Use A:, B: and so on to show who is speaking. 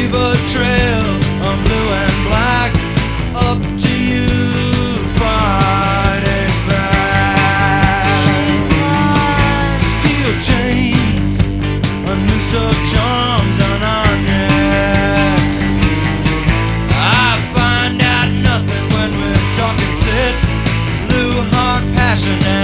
A: leave a trail on blue and black. Up to you, fighting back. Steel chains, a noose of charms on our necks. I find out nothing when we're talking sit. Blue heart passion.